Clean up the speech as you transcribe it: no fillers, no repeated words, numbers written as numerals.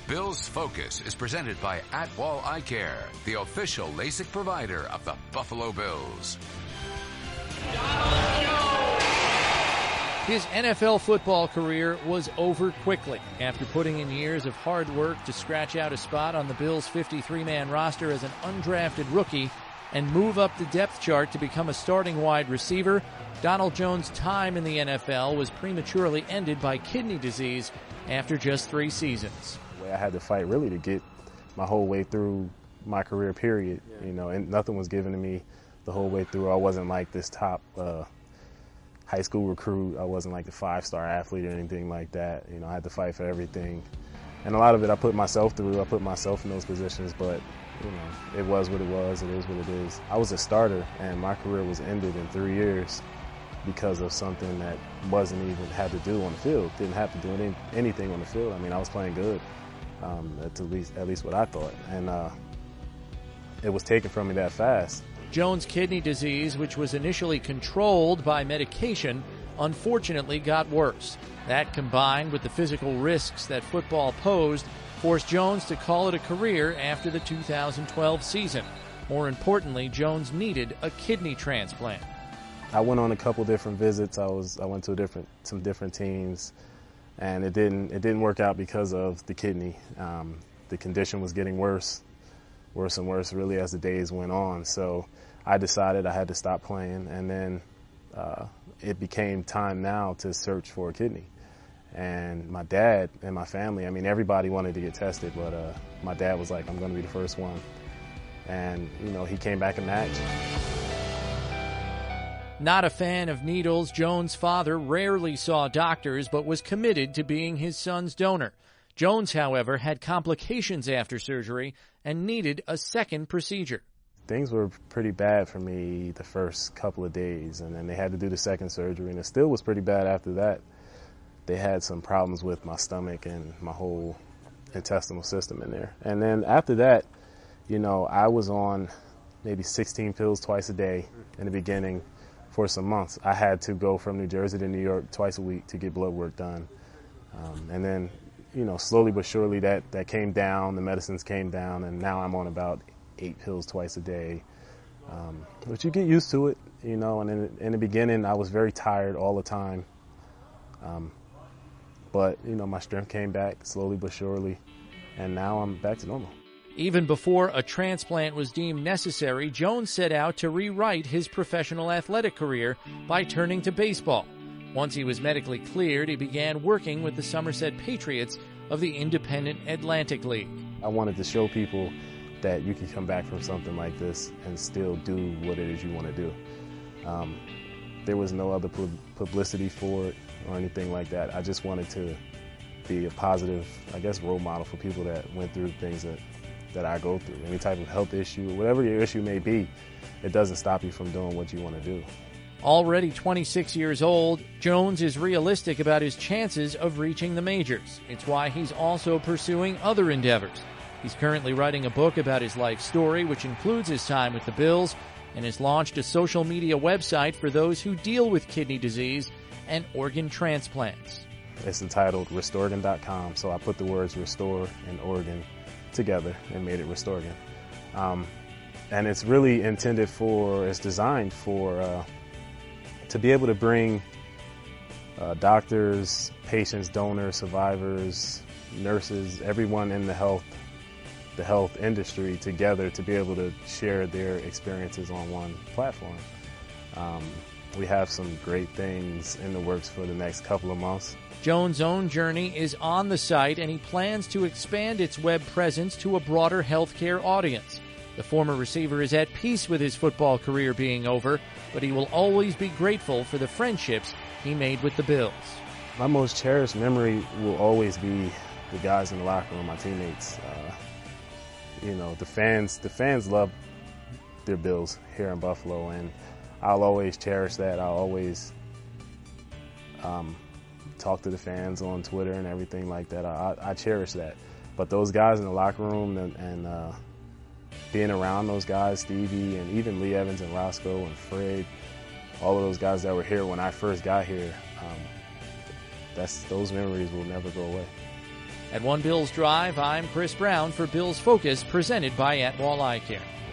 Bills Focus is presented by Atwall Eye Care, the official LASIK provider of the Buffalo Bills. His NFL football career was over quickly after putting in years of hard work to scratch out a spot on the Bills' 53-man roster as an undrafted rookie and move up the depth chart to become a starting wide receiver. Donald Jones' time in the NFL was prematurely ended by kidney disease after just 3 seasons. I had to fight really to get my whole way through my career period, and nothing was given to me the whole way through. I wasn't like this top high school recruit. I wasn't like the 5-star athlete or anything like that. I had to fight for everything. And a lot of it I put myself through. I put myself in those positions, but it was what it was. It is what it is. I was a starter, and my career was ended in 3 years because of something that wasn't even had to do on the field. Didn't have to do anything on the field. I mean, I was playing good. That's at least what I thought. And it was taken from me that fast. Jones' kidney disease, which was initially controlled by medication, unfortunately got worse. That, combined with the physical risks that football posed, forced Jones to call it a career after the 2012 season. More importantly, Jones needed a kidney transplant. I went on a couple different visits. I went to some different teams, and it didn't work out because of the kidney. The condition was getting worse and worse really as the days went on. So I decided I had to stop playing, and then it became time now to search for a kidney. And my dad and my family, I mean, everybody wanted to get tested, but my dad was like, I'm going to be the first one. And, he came back and matched. Not a fan of needles, Jones' father rarely saw doctors but was committed to being his son's donor. Jones, however, had complications after surgery and needed a second procedure. Things were pretty bad for me the first couple of days, and then they had to do the second surgery, and it still was pretty bad after that. They had some problems with my stomach and my whole intestinal system in there. And then after that, I was on maybe 16 pills twice a day in the beginning for some months. I had to go from New Jersey to New York twice a week to get blood work done. And then, slowly but surely that came down, the medicines came down, and now I'm on about 8 pills twice a day. But you get used to it, and in the beginning I was very tired all the time. But, my strength came back slowly but surely, and now I'm back to normal. Even before a transplant was deemed necessary, Jones set out to rewrite his professional athletic career by turning to baseball. Once he was medically cleared, he began working with the Somerset Patriots of the Independent Atlantic League. I wanted to show people that you can come back from something like this and still do what it is you want to do. There was no other publicity for it or anything like that. I just wanted to be a positive, role model for people that went through things that I go through. Any type of health issue, whatever your issue may be, it doesn't stop you from doing what you want to do. Already 26 years old, Jones is realistic about his chances of reaching the majors. It's why he's also pursuing other endeavors. He's currently writing a book about his life story, which includes his time with the Bills, and has launched a social media website for those who deal with kidney disease and organ transplants. It's entitled Restorgan.com, so I put the words restore and organ together and made it Restorgan. And it's really it's designed for, to be able to bring doctors, patients, donors, survivors, nurses, everyone in the health industry together to be able to share their experiences on one platform. We have some great things in the works for the next couple of months. Jones' own journey is on the site, and he plans to expand its web presence to a broader healthcare audience. The former receiver is at peace with his football career being over, but he will always be grateful for the friendships he made with the Bills. My most cherished memory will always be the guys in the locker room, my teammates. The fans love their Bills here in Buffalo, and I'll always cherish that. I'll always talk to the fans on Twitter and everything like that. I cherish that. But those guys in the locker room and being around those guys, Stevie and even Lee Evans and Roscoe and Fred, all of those guys that were here when I first got here, those memories will never go away. At One Bills Drive, I'm Chris Brown for Bills Focus, presented by Atwall Eye Care.